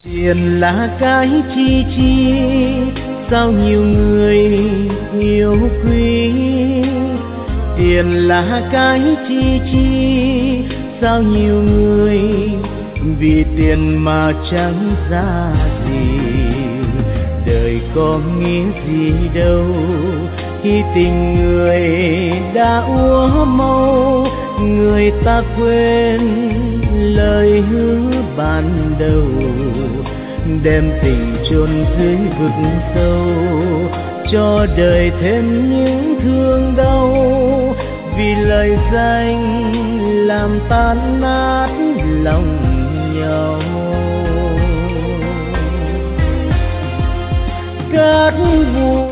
Tiền là cái chi chi, sao nhiều người yêu quý. Tiền là cái chi chi, sao nhiều người vì tiền mà chẳng ra gì. Đời có nghĩa gì đâu khi tình người đã úa mau, người ta quên lời hứa ban đầu, đem tình chôn dưới vực sâu, cho đời thêm những thương đau. Vì lời danh làm tan nát lòng nhau. Cát bụi